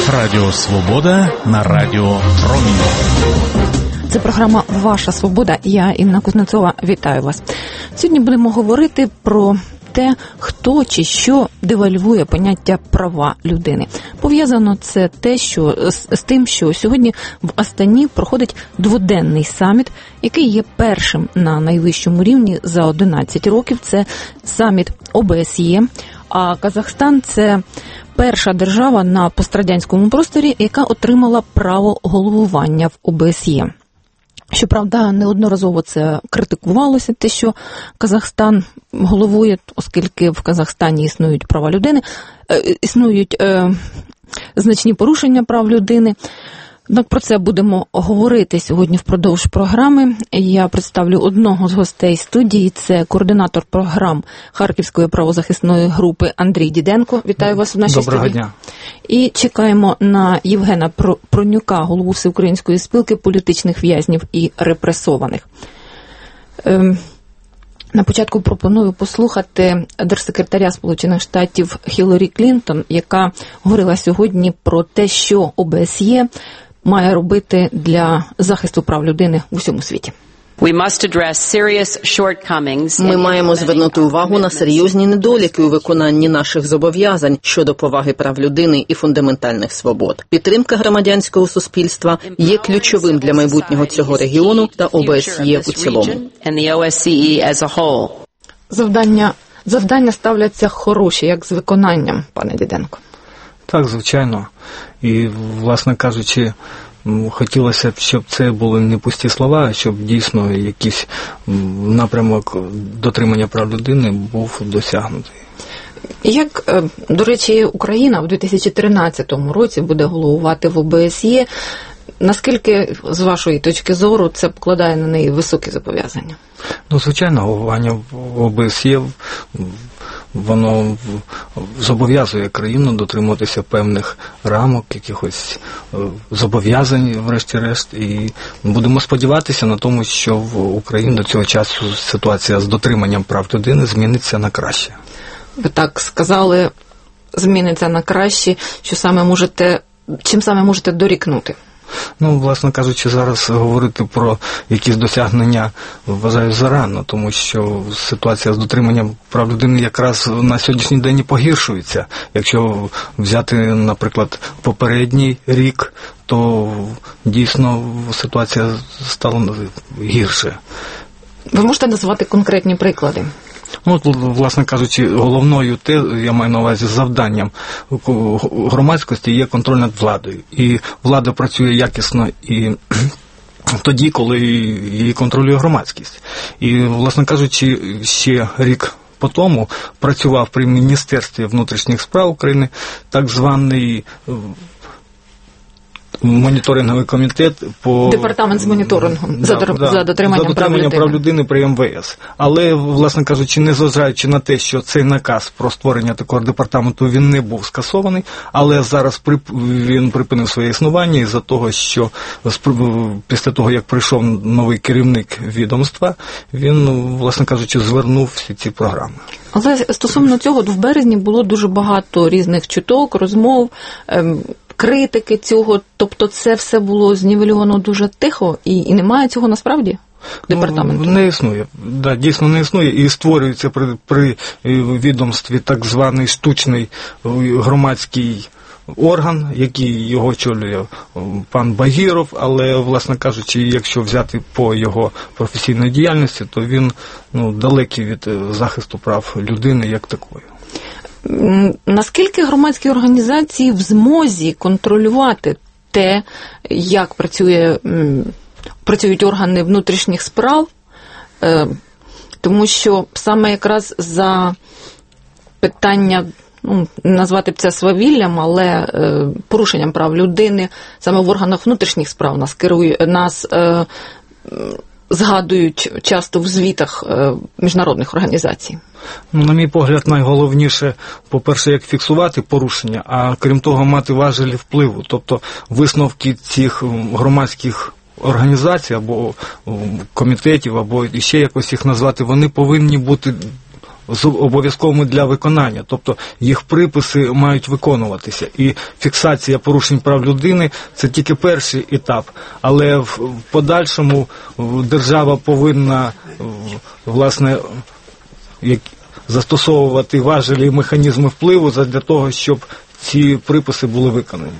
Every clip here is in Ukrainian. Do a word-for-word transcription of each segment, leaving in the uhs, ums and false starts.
Радіо Свобода на Радіо Промінь. Це програма «Ваша свобода». Я, Інна Кузнецова, вітаю вас. Сьогодні будемо говорити про те, хто чи що девальвує поняття права людини. Пов'язано це те, що з, з тим, що сьогодні в Астані проходить дводенний саміт, який є першим на найвищому рівні за одинадцять років. Це саміт О Б С Є, а Казахстан – це перша держава на пострадянському просторі, яка отримала право головування в О Б С Є. Щоправда, неодноразово це критикувалося, те, що Казахстан головує, оскільки в Казахстані існують права людини, е, існують е, значні порушення прав людини. Однак про це будемо говорити сьогодні впродовж програми. Я представлю одного з гостей студії. Це координатор програм Харківської правозахисної групи Андрій Діденко. Вітаю вас у нашій Доброго студії. дня. І чекаємо на Євгена Пронюка, голову Всеукраїнської спілки політичних в'язнів і репресованих. Ем... На початку пропоную послухати держсекретаря Сполучених Штатів Хіларі Клінтон, яка говорила сьогодні про те, що О Б С Є має робити для захисту прав людини в усьому світі. Ми маємо звернути увагу на серйозні недоліки у виконанні наших зобов'язань щодо поваги прав людини і фундаментальних свобод. Підтримка громадянського суспільства є ключовим для майбутнього цього регіону та О Б С Є у цілому. Завдання, завдання ставляться хороші, як з виконанням, пане Діденко. Так, звичайно. І, власне кажучи, хотілося б, щоб це були не пусті слова, а щоб дійсно якийсь напрямок дотримання прав людини був досягнутий. Як, до речі, Україна в дві тисячі тринадцятому році буде головувати в О Б С Є, наскільки, з вашої точки зору, це покладає на неї високі зобов'язання? Ну, звичайно, головування в О Б С Є, воно зобов'язує країну дотримуватися певних рамок, якихось зобов'язань, врешті-решт, і будемо сподіватися на тому, що в Україні до цього часу ситуація з дотриманням прав людини зміниться на краще. Ви так сказали, зміниться на краще, що саме можете, чим саме можете дорікнути? Ну, власне кажучи, зараз говорити про якісь досягнення вважаю зарано, тому що ситуація з дотриманням прав людини якраз на сьогоднішній день і погіршується. Якщо взяти, наприклад, попередній рік, то дійсно ситуація стала гірше. Ви можете назвати конкретні приклади? Ну, власне кажучи, головною те, я маю на увазі, завданням громадськості є контроль над владою. І влада працює якісно і тоді, коли її контролює громадськість. І, власне кажучи, ще рік по тому працював при Міністерстві внутрішніх справ України так званий моніторинговий комітет по... Департамент з моніторингу да, за, да, за дотриманням, за дотриманням прав людини. прав людини при М В С. Але, власне кажучи, незважаючи на те, що цей наказ про створення такого департаменту, він не був скасований, але зараз він припинив своє існування із-за того, що після того, як прийшов новий керівник відомства, він, власне кажучи, звернув всі ці програми. Але стосовно цього, в березні було дуже багато різних чуток, розмов, ем, критики цього, тобто це все було знівельовано дуже тихо, і, і немає цього насправді департаменту? Ну, не існує, да, дійсно не існує, і створюється при, при відомстві так званий штучний громадський орган, який його очолює пан Багіров, але, власне кажучи, якщо взяти по його професійній діяльності, то він ну, далекий від захисту прав людини як такої. Наскільки громадські організації в змозі контролювати те, як працює, працюють органи внутрішніх справ, тому що саме якраз за питання, ну, назвати б це свавіллям, але порушенням прав людини саме в органах внутрішніх справ нас керує, нас згадують часто в звітах міжнародних організацій? Ну, на мій погляд, найголовніше, по-перше, як фіксувати порушення, а крім того, мати важелі впливу. Тобто висновки цих громадських організацій або комітетів, або ще якось їх назвати, вони повинні бути з обов'язковими для виконання, тобто їх приписи мають виконуватися. І фіксація порушень прав людини – це тільки перший етап, але в подальшому держава повинна, власне, як, застосовувати важелі і механізми впливу для того, щоб ці приписи були виконані.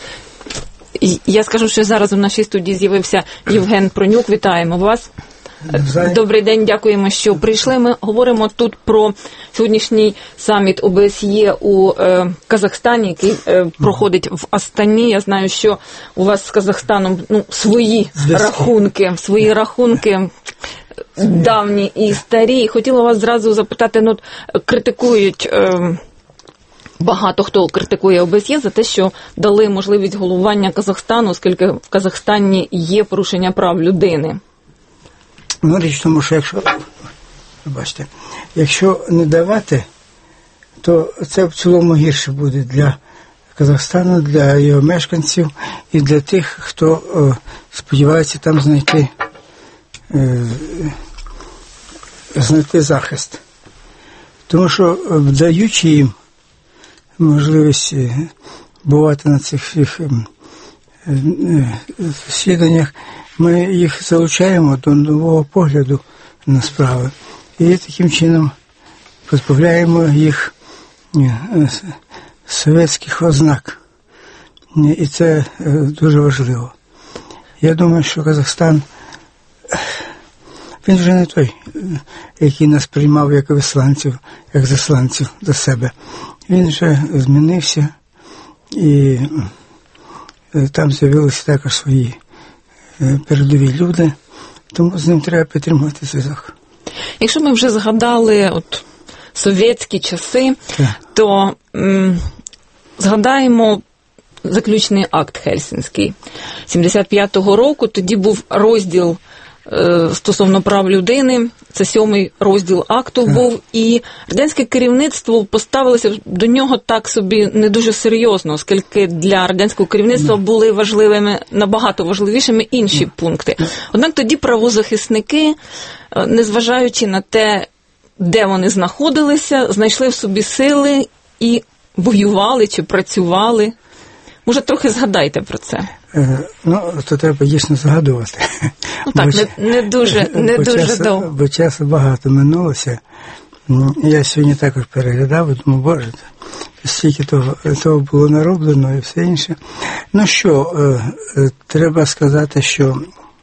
Я скажу, що зараз у нашій студії з'явився Євген Пронюк. Вітаємо вас. Добрий день, дякуємо, що прийшли. Ми говоримо тут про сьогоднішній саміт О Б С Є у е, Казахстані, який е, проходить в Астані. Я знаю, що у вас з Казахстаном ну, свої Здесь. рахунки, свої рахунки давні і старі. Хотіла вас зразу запитати, ну, критикують... Е, Багато хто критикує О Б С Є за те, що дали можливість головування Казахстану, оскільки в Казахстані є порушення прав людини. Ну, річ в тому, що якщо, бачите, якщо не давати, то це в цілому гірше буде для Казахстану, для його мешканців і для тих, хто о, сподівається там знайти, е, знайти захист. Тому що, даючи їм можливість бувати на цих всіх засіданнях, ми їх залучаємо до нового погляду на справи і таким чином позбавляємо їх совєтських ознак. І це дуже важливо. Я думаю, що Казахстан, він вже не той, який нас приймав як висланців, як засланців до себе. Він вже змінився, і там з'явилися також свої передові люди, тому з ним треба підтримувати зв'язок. Якщо ми вже згадали от, совєтські часи, так. то м, згадаємо заключний акт Хельсінський сімдесят п'ятого року. Тоді був розділ е, стосовно прав людини, це сьомий розділ акту так. був, і радянське керівництво поставилося до нього так собі не дуже серйозно, оскільки для радянського керівництва mm. були важливими, набагато важливішими інші mm. пункти. Однак тоді правозахисники, незважаючи на те, де вони знаходилися, знайшли в собі сили і воювали чи працювали. Може, трохи згадайте про це. Е, ну, то треба дійсно згадувати. Ну так, бо, не, не дуже, не дуже довго. Бо часу багато минулося. Я сьогодні також переглядав, і думаю, боже, стільки того, того було нароблено і все інше. Ну що, е, треба сказати, що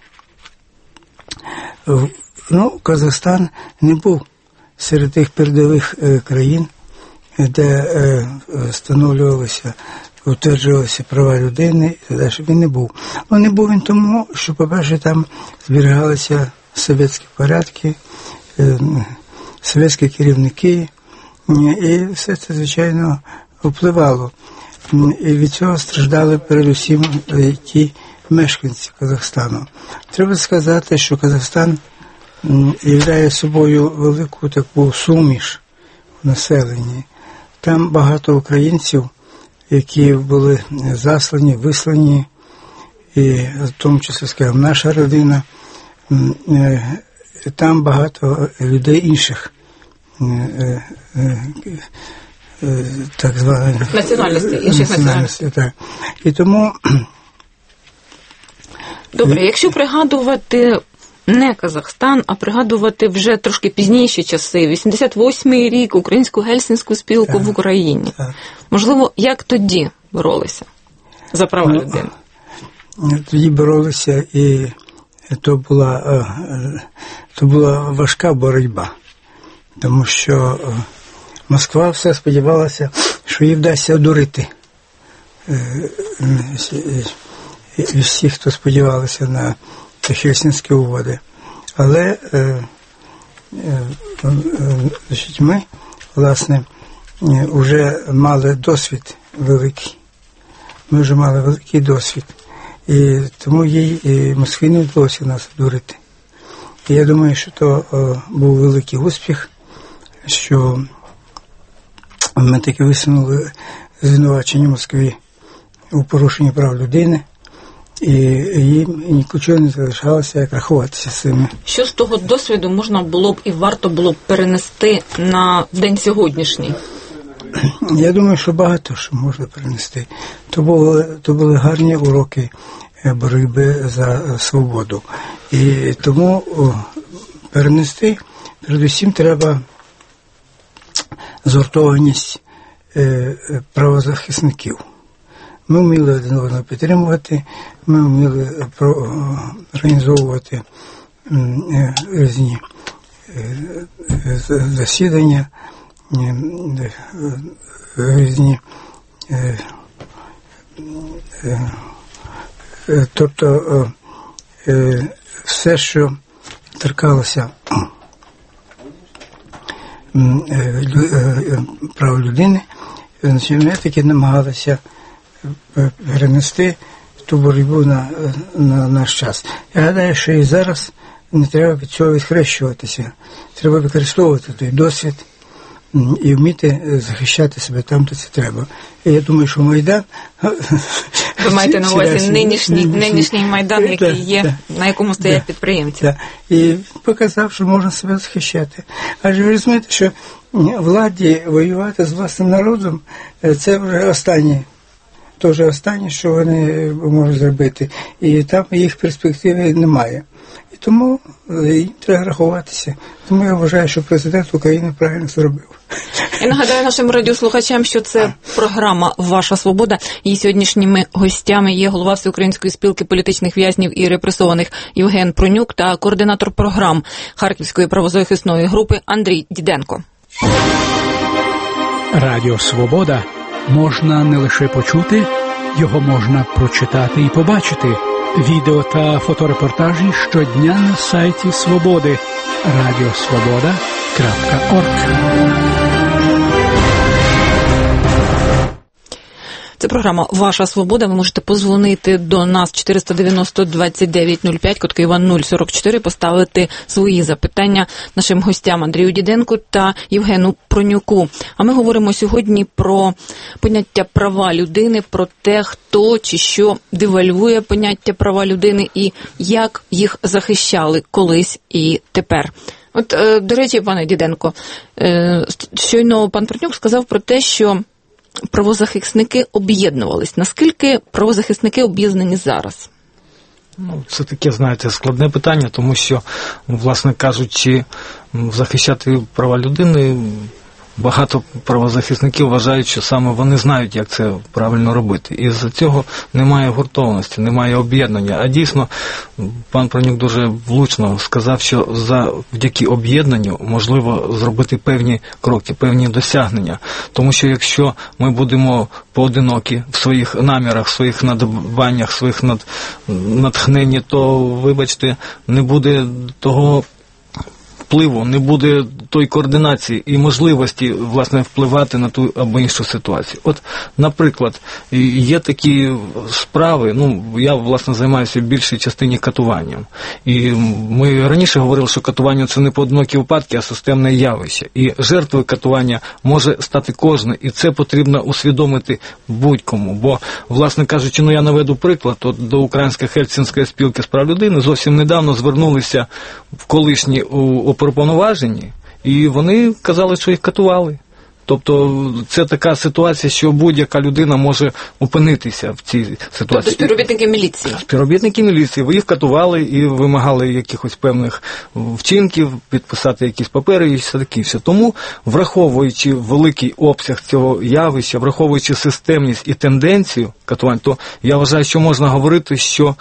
ну, Казахстан не був серед тих передових е, країн, де е, встановлювалися, утверджувалися права людини, і далі він не був. Ну, не був він тому, що, по-перше, там зберігалися совєтські порядки, е, совєтські керівники, і все це, звичайно, впливало. І від цього страждали передусім ті мешканці Казахстану. Треба сказати, що Казахстан являє собою велику таку суміш в населенні. Там багато українців, які були заслані, вислані, і в тому числі, скажімо, наша родина. Там багато людей інших, так званих національностей, інших національностей. Так. І тому... Добре, якщо пригадувати не Казахстан, а пригадувати вже трошки пізніші часи, вісімдесят восьмий рік, Українську Гельсінську спілку так, в Україні. Так. Можливо, як тоді боролися за права ну, людини? Тоді боролися, і то була, то була важка боротьба, тому що Москва все сподівалася, що їй вдасться одурити всіх, хто сподівалися на Хельсінські угоди. Але е, е, е, ми, власне, вже мали досвід великий. Ми вже мали великий досвід. І тому їй і Москві не вдалося нас дурити. І я думаю, що то е, був великий успіх, що ми таки висунули звинувачення Москві у порушенні прав людини. І їм нічого не залишалося, як рахуватися з цими. Що з того досвіду можна було б і варто було б перенести на день сьогоднішній? Я думаю, що багато що можна перенести. То були, то були гарні уроки боротьби за свободу. І тому о, перенести, передусім, треба згуртованість е, правозахисників. Ми вміли один одного підтримувати, ми вміли про, організовувати е, різні е, засідання, е, різні е, е, е, тобто е, все, що торкалося прав людини, ми таки намагалися перенести ту боротьбу на, на наш час. Я гадаю, що і зараз не треба від цього відхрещуватися. Треба використовувати той досвід і вміти захищати себе там, де це треба. І я думаю, що Майдан... Ви маєте на увазі нинішній, нинішній Майдан, який є, на якому стоять підприємці. Так. І показав, що можна себе захищати. Адже ви розумієте, що владі воювати з власним народом – це вже останнє. То вже останнє, що вони можуть зробити. І там їх перспективи немає. І тому їм треба рахуватися. Тому я вважаю, що президент України правильно зробив. Я нагадаю нашим радіослухачам, що це програма «Ваша свобода». Її сьогоднішніми гостями є голова Всеукраїнської спілки політичних в'язнів і репресованих Євген Пронюк та координатор програм Харківської правозахисної групи Андрій Діденко. Радіо «Свобода» можна не лише почути, його можна прочитати і побачити. Відео та фоторепортажі щодня на сайті «Свободи» радіосвобода крапка орг. Це програма «Ваша свобода». Ви можете позвонити до нас чотириста дев'яносто двадцять дев'ять нуль п'ять, код Києва нуль сорок чотири, поставити свої запитання нашим гостям Андрію Діденку та Євгену Пронюку. А ми говоримо сьогодні про поняття права людини, про те, хто чи що девальвує поняття права людини і як їх захищали колись і тепер. От, до речі, пане Діденко, щойно пан Пронюк сказав про те, що правозахисники об'єднувались. Наскільки правозахисники об'єднані зараз? Ну, це таке, знаєте, складне питання, тому що, власне кажучи, захищати права людини, багато правозахисників вважають, що саме вони знають, як це правильно робити. І з-за цього немає гуртованості, немає об'єднання. А дійсно, пан Пронюк дуже влучно сказав, що завдяки об'єднанню можливо зробити певні кроки, певні досягнення. Тому що якщо ми будемо поодинокі в своїх намірах, в своїх надбаннях, в своїх над... натхненні, то, вибачте, не буде того впливу, не буде тої координації і можливості, власне, впливати на ту або іншу ситуацію. От, наприклад, є такі справи, ну, я, власне, займаюся в більшій частині катуванням. І ми раніше говорили, що катування – це не поодинокі випадки, а системне явище. І жертвою катування може стати кожен, і це потрібно усвідомити будь-кому. Бо, власне кажучи, ну, я наведу приклад, от до Української Хельсінської спілки з прав людини зовсім недавно звернулися в колишні у оперуповноважені, і вони казали, що їх катували. Тобто це така ситуація, що будь-яка людина може опинитися в цій ситуації. Тобто співробітники міліції? Співробітники міліції. Ви їх катували і вимагали якихось певних вчинків, підписати якісь папери і все таке. Тому, враховуючи великий обсяг цього явища, враховуючи системність і тенденцію катувань, то я вважаю, що можна говорити, що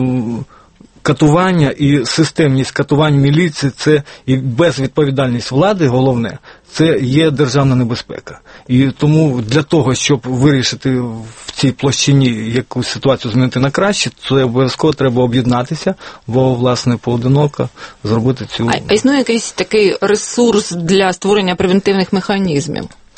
катування і системність катувань міліції – це і безвідповідальність влади, головне, це є державна небезпека. І тому для того, щоб вирішити в цій площині якусь ситуацію змінити на краще, це обов'язково треба об'єднатися, бо, власне, поодиноко зробити цю... А, а існує якийсь такий ресурс для створення превентивних механізмів?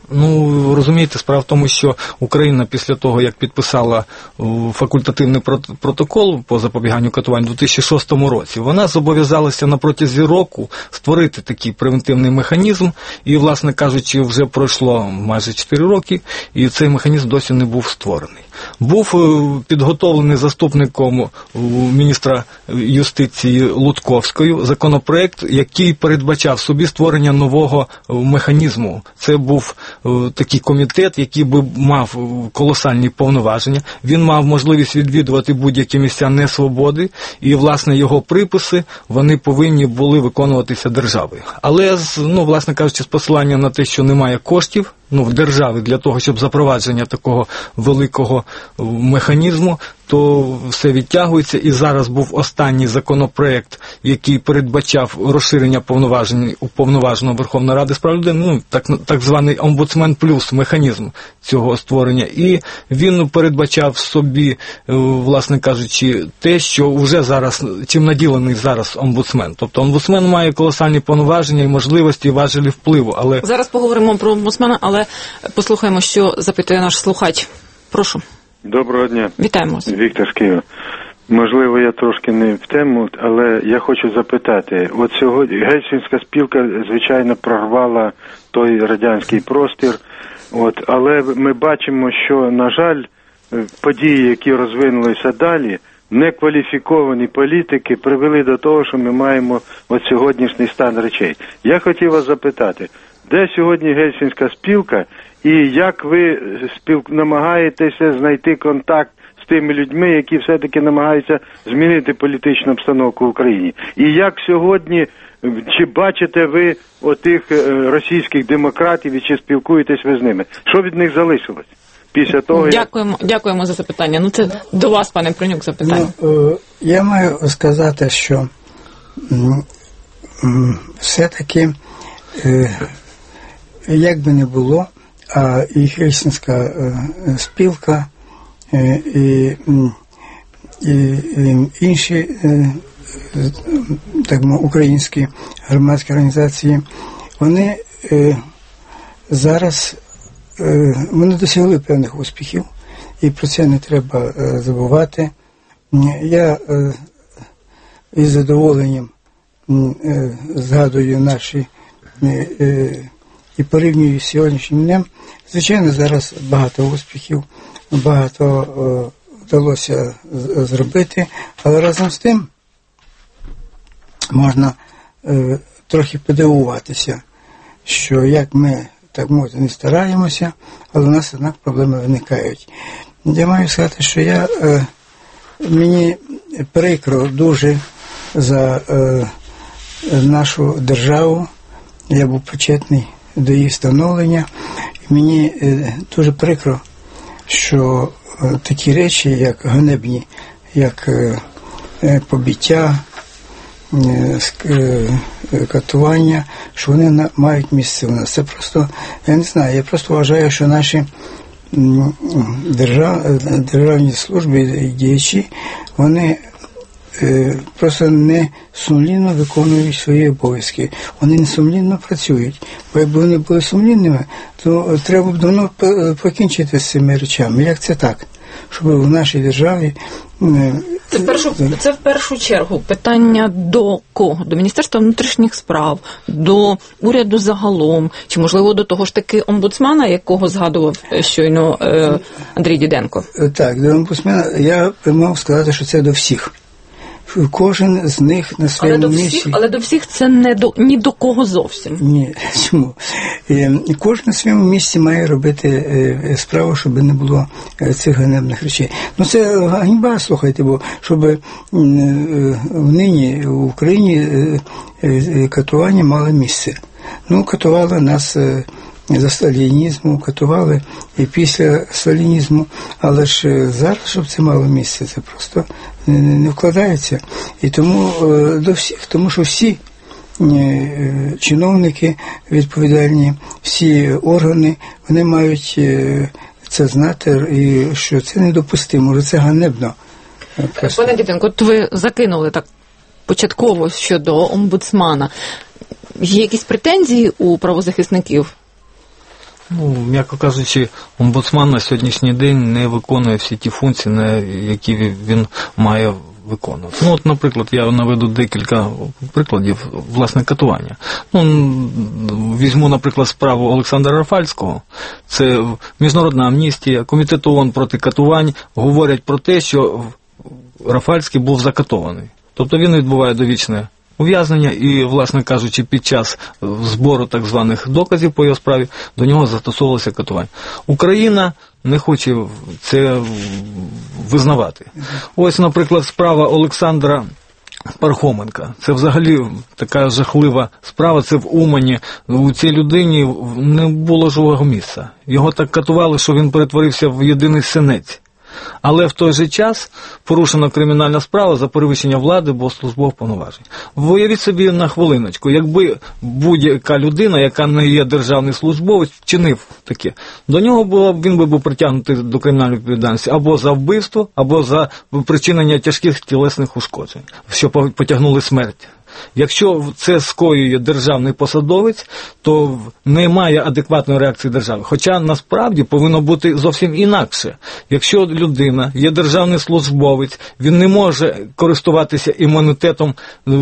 Ну, розумієте, справа в тому, що Україна після того, як підписала факультативний протокол по запобіганню катувань у дві тисячі шостому році, вона зобов'язалася на протязі року створити такий превентивний механізм, і, власне кажучи, вже пройшло майже чотири роки, і цей механізм досі не був створений. Був підготовлений заступником міністра юстиції Лутковською законопроект, який передбачав собі створення нового механізму. Це був такий комітет, який би мав колосальні повноваження. Він мав можливість відвідувати будь-які місця несвободи, і, власне, його приписи, вони повинні були виконуватися державою. Але, ну, власне кажучи, з посилання на те, що немає коштів, ну, в державі для того, щоб запровадження такого великого механізму, то все відтягується. І зараз був останній законопроект, який передбачав розширення повноважень уповноваженого Верховної Ради з прав людини, ну, так, так званий омбудсмен плюс механізм цього створення. І він передбачав собі, власне кажучи, те, що вже зараз, чим наділений зараз омбудсмен. Тобто омбудсмен має колосальні повноваження і можливості, і важелі впливу. Але зараз поговоримо про омбудсмена, але послухаємо, що запитує наш слухач. Прошу. Доброго дня. Вітаємо вас. Віктор з Києва. Можливо, я трошки не в тему, але я хочу запитати. От сьогодні Гельсінська спілка, звичайно, прорвала той радянський простір. От, але ми бачимо, що, на жаль, події, які розвинулися далі, некваліфіковані політики привели до того, що ми маємо от сьогоднішній стан речей. Я хотів вас запитати, де сьогодні Гельсінська спілка і як ви спіл... намагаєтеся знайти контакт з тими людьми, які все-таки намагаються змінити політичну обстановку в Україні? І як сьогодні, чи бачите ви отих російських демократів і чи спілкуєтесь ви з ними? Що від них залишилось після того, Дякуємо, як... Дякуємо за запитання. Ну, це до вас, пане Пронюк, запитання. Ну, я маю сказати, що все-таки, як би не було, а і Гельсінська спілка, і, і, і інші так мовити, українські громадські організації, вони зараз вони досягли певних успіхів, і про це не треба забувати. Я із задоволенням згадую наші і порівнюю з сьогоднішнім днем. Звичайно, зараз багато успіхів, багато вдалося зробити, але разом з тим можна трохи подивуватися, що як ми, так мовити, не стараємося, але у нас, однак, проблеми виникають. Я маю сказати, що я, мені прикро дуже за нашу державу, я був причетний до її становлення, і мені дуже прикро, що такі речі, як ганебні, як побиття, катування, що вони мають місце у нас. Це просто, я не знаю, я просто вважаю, що наші держав, державні служби і діячі, вони просто не сумлінно виконують свої обов'язки. Вони не сумлінно працюють. Бо якби вони були сумлінними, то треба б давно покінчити з цими речами. Як це так? Щоб в нашій державі... Це в першу, це в першу чергу питання до кого? До Міністерства внутрішніх справ, до уряду загалом, чи, можливо, до того ж таки омбудсмена, якого згадував щойно е, Андрій Діденко? Так, до омбудсмена я мав сказати, що це до всіх. Кожен з них на своєму але місці. Всіх, але до всіх це не до, ні до кого зовсім. Ні, чому? І кожен на своєму місці має робити справу, щоб не було цих ганебних речей. Ну це ганьба, слухайте, бо щоб нині в Україні катування мало місце. Ну, катували нас за сталінізму, катували і після сталінізму, але ж зараз, щоб це мало місце, це просто не вкладається. І тому до всіх, тому що всі чиновники відповідальні, всі органи, вони мають це знати, і що це недопустимо, що це ганебно. Просто. Пане Діденко, от ви закинули так початково щодо омбудсмана. Є якісь претензії у правозахисників? Ну, м'яко кажучи, омбудсман на сьогоднішній день не виконує всі ті функції, які він має виконувати. Ну, от, наприклад, я наведу декілька прикладів, власне, катування. Ну, візьму, наприклад, справу Олександра Рафальського. Це Міжнародна амністія, Комітет ООН проти катувань говорять про те, що Рафальський був закатований. Тобто він відбуває довічне ув'язнення і, власне кажучи, під час збору так званих доказів по його справі до нього застосовувалося катування. Україна не хоче це визнавати. Ось, наприклад, справа Олександра Пархоменка. Це взагалі така жахлива справа, це в Умані. У цій людині не було живого місця. Його так катували, що він перетворився в єдиний синець. Але в той же час порушена кримінальна справа за перевищення влади або службових повноважень. Уявіть собі на хвилиночку, якби будь-яка людина, яка не є державний службовець, вчинив таке, до нього було, він би був притягнутий до кримінальної відповідальності або за вбивство, або за причинення тяжких тілесних ушкоджень, що потягнули смерть. Якщо це скоює державний посадовець, то немає адекватної реакції держави. Хоча насправді повинно бути зовсім інакше. Якщо людина є державний службовець, він не може користуватися імунітетом,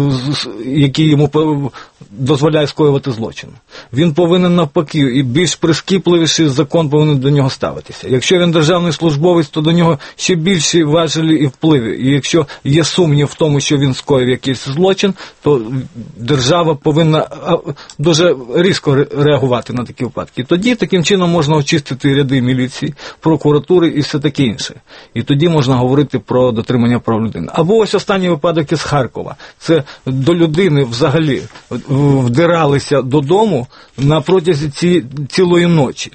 який йому дозволяє скоювати злочин. Він повинен навпаки, і більш прискіпливіший закон повинен до нього ставитися. Якщо він державний службовець, то до нього ще більші важелі і впливи. І якщо є сумнів в тому, що він скоїв якийсь злочин, то держава повинна дуже різко реагувати на такі випадки. І тоді таким чином можна очистити ряди міліції, прокуратури і все таке інше. І тоді можна говорити про дотримання прав людини. Або ось останній випадок із Харкова. Це до людини взагалі вдиралися додому на протязі ці, цілої ночі.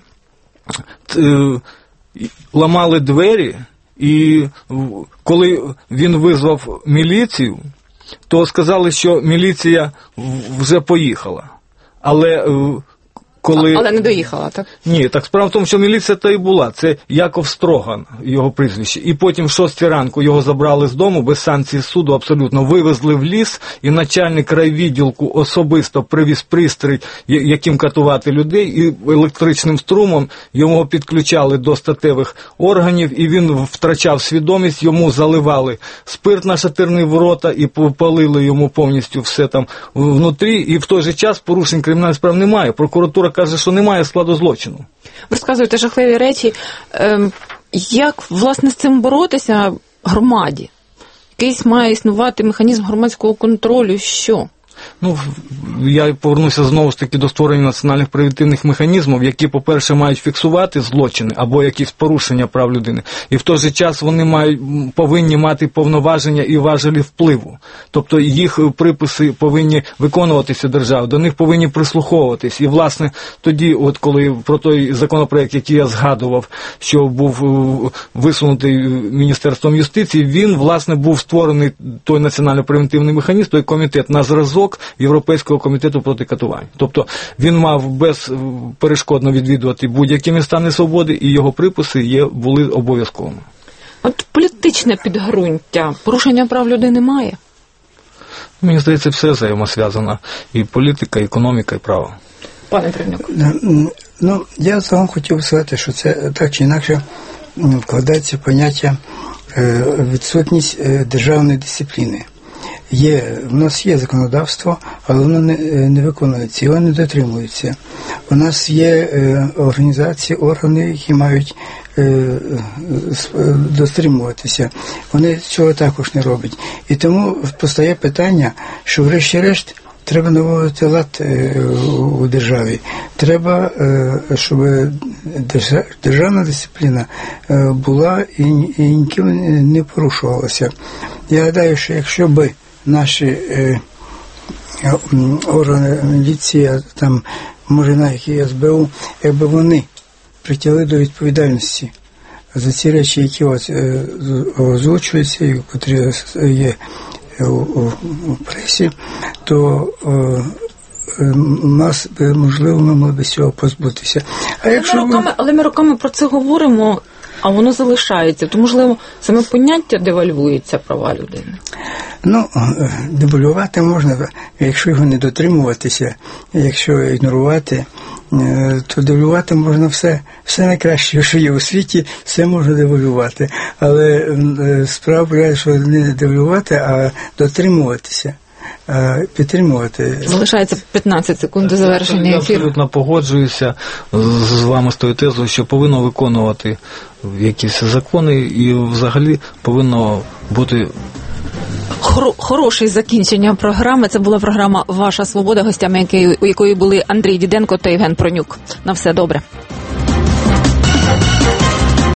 Ламали двері, і коли він визвав міліцію, то сказали, що міліція вже поїхала. Але коли... Але не доїхала, так? Ні, так справа в тому, що міліція та й була. Це Яков Строган, його прізвище. І потім в шостій ранку його забрали з дому, без санкції суду абсолютно. Вивезли в ліс, і начальник райвідділку особисто привіз пристрій, яким катувати людей, і електричним струмом його підключали до статевих органів, і він втрачав свідомість, йому заливали спирт на шатирні ворота, і попалили йому повністю все там внутрі, і в той же час порушень кримінальної справи немає. Прокуратура каже, що немає складу злочину. Ви розказуєте жахливі речі. Як, власне, з цим боротися громаді? Якийсь має існувати механізм громадського контролю, що? Ну, я повернуся знову ж таки до створення національних превентивних механізмів, які, по-перше, мають фіксувати злочини або якісь порушення прав людини. І в той же час вони мають, повинні мати повноваження і важелі впливу. Тобто їх приписи повинні виконуватися державою, до них повинні прислуховуватись. І, власне, тоді, от коли про той законопроект, який я згадував, що був висунутий Міністерством юстиції, він, власне, був створений той національний превентивний механізм, той комітет на зразок Європейського комітету проти катувань. Тобто він мав безперешкодно відвідувати будь-які міста несвободи, і його приписи є, були обов'язковими. От політичне підґрунтя, порушення прав людини має? Мені здається, все взаємосв'язано. І політика, і економіка, і право. Пане Тривнюк. Ну, я загалом хотів сказати, що це так чи інакше вкладається поняття відсутність державної дисципліни. Є, в нас є законодавство, але воно не, не виконується, його не дотримується. У нас є е, організації, органи, які мають е, дотримуватися. Вони цього також не роблять. І тому постає питання, що врешті-решт треба наводити лад е, у державі. Треба, е, щоб державна дисципліна е, була і, і ніким не порушувалася. Я гадаю, що якщо би наші е, органи міліції, там, може навіть і ес бе у, якби вони притягли до відповідальності за ці речі, які от, е, озвучуються, і котрі є у, у, у пресі, то е, нас, можливо, ми могли б цього позбутися. А якщо ми роками, але ми роками про це говоримо, а воно залишається. То, можливо, саме поняття девальвується права людини. Ну, девальвувати можна, якщо його не дотримуватися, якщо ігнорувати, то девальвувати можна все, все найкраще, що є у світі, все можна девальвувати. Але справа полягає, що не девальвувати, а дотримуватися. Підтримувати. Залишається п'ятнадцять секунд до завершення ефіру. Я абсолютно погоджуюся з вами з тою тезою, що повинно виконувати якісь закони і взагалі повинно бути Хор- хороше закінчення програми. Це була програма «Ваша свобода», гостями якої, у якої були Андрій Діденко та Євген Пронюк. На все добре.